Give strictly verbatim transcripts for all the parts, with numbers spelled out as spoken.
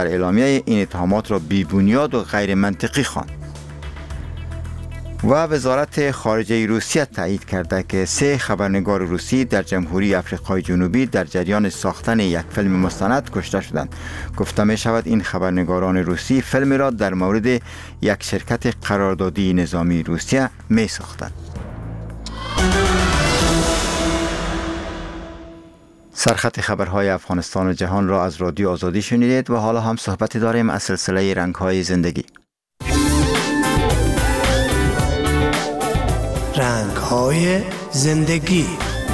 اعلامیه این اتهامات را بی‌بنیاد و غیر منطقی خواند. و وزارت خارجه روسیه تایید کرده که سه خبرنگار روسی در جمهوری آفریقای جنوبی در جریان ساختن یک فیلم مستند کشته شدند. گفته می شود این خبرنگاران روسی فیلم را در مورد یک شرکت قراردادی نظامی روسیه می ساختند. سرخط خبرهای افغانستان و جهان را از رادیو آزادی شنیدید و حالا هم صحبتی داریم از سلسله رنگ‌های زندگی. رنگ‌های زندگی.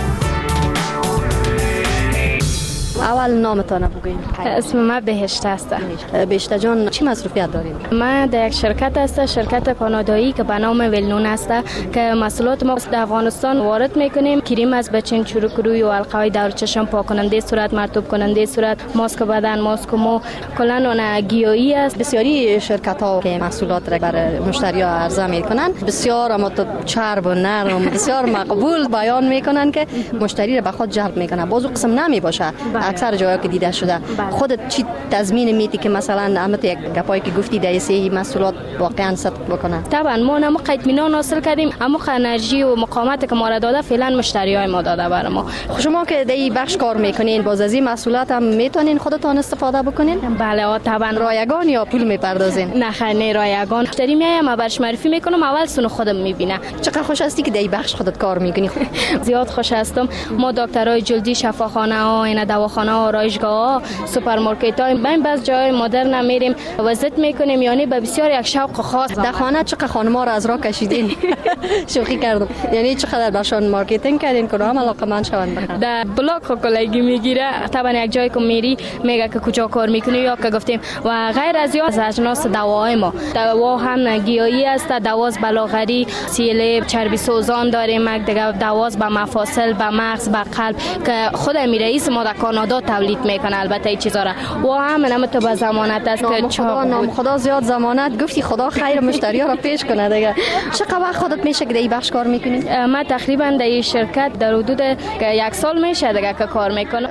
اول نامتان بگویید. اسم من بهشت است. بهشت جان چی مصروفیت دارید؟ من در یک شرکت است، شرکت کانادایی که به نام ولنون است که محصولات ما در افغانستان وارد میکنیم. کریم از بچین، چروک روی و حلقه‌های دور چشم، پاک کننده صورت، مرطوب کننده صورت، ماسک بدن، ماسک مو، کلا اون گیاهی است. بسیاری شرکت ها که محصولات را برای مشتری ها عرضه میکنند بسیار اما چرب و نرم بسیار مقبول بیان میکنند که مشتری را به خود جلب میکنه. بازو قسم نمی باشه. اکثر جاها که دیده شده. خودت چی تضمین میدی که مثلا همت یک گپایی که گفتی در سه محصولات واقعا صدق بکنه؟ طبعا ما نمو اطمینان حاصل کردیم، اما انرژی و مقاومت که ما را داده فعلا مشتریای ما داده برای ما. شما که در این بخش کار میکنین باز از این محصولات هم میتونین خودتان استفاده بکنین؟ بله طبعا. رایگان یا پول میپردازین؟ نه خیر نه رایگان. مشتری میایم ما برش معرفی میکنم، اول سونو خودم میبینه. چقدر خوش هستی که در این بخش خودت کار میکنی؟ زیاد خوش هستم. ما دکترای جلدی، شفاخانه ها، اینا دواخانه ها، آرایشگاه ها، سوپرمارکت ها، بین بعض جای مدرن میریم وزت میکنیم، یعنی به بسیار یک شوق خاص. در خانه چقدر خانم‌ها را از راه کشیدین؟ شوخی کردم. یعنی چقدر برشان مارکتینگ کردین که هم علاقه‌مند شوند بخرن؟ در بلاک کلگی میگیره. طبعا یک جای که میری میگه که کجا کار میکنی یا که گفتیم و غیر از یا از اجناس دواهای ما. دوا هم گیاهی است، دواز بلاغری، سیله، چربی سوزان داریم، دیگه دواز به مفاصل، به مغز، به قلب که خود امیر رئیس ما در کانادا تولید میکنه. البته این چیزا را و هم نمت به ضمانت است که خدا نام خدا زیاد ضمانت گفتی خدا خیر مشتری ها را پیش کنه دیگه. چقدر وقت خودت میشه که در این بخش کار میکنی؟ من تقریبا در این شرکت در حدود یک سال میشه دیگه که کار میکنم.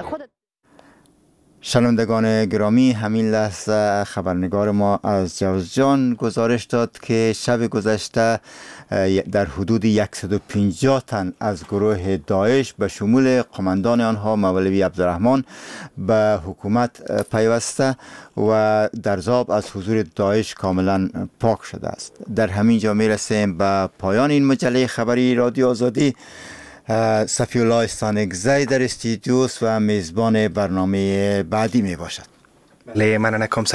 شنوندگان گرامی، همین لحظه خبرنگار ما از جوزجان گزارش داد که شب گذشته در حدود صد و پنجاه تن از گروه داعش به شمول قماندان آنها مولوی عبدالرحمن به حکومت پیوسته و در ذاب از حضور داعش کاملا پاک شده است. در همین جا میرسیم به پایان این مجله خبری رادیو آزادی. صفی الله استانکزی در استودیوس و میزبان برنامه بعدی می باشد. بله، من نکم